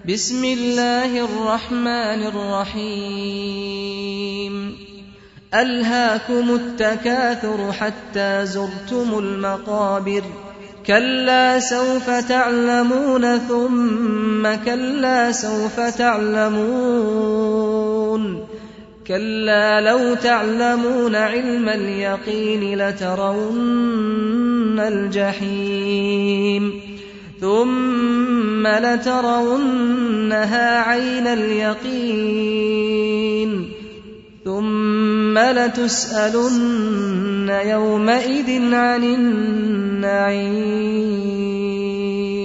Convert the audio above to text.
بسم الله الرحمن الرحيم ألهاكم التكاثر حتى زرتم المقابر كلا سوف تعلمون ثم كلا سوف تعلمون كلا لو تعلمون علم اليقين لترون الجحيم ثم لترونها عين اليقين ثم لتسألن يومئذ عن النعيم.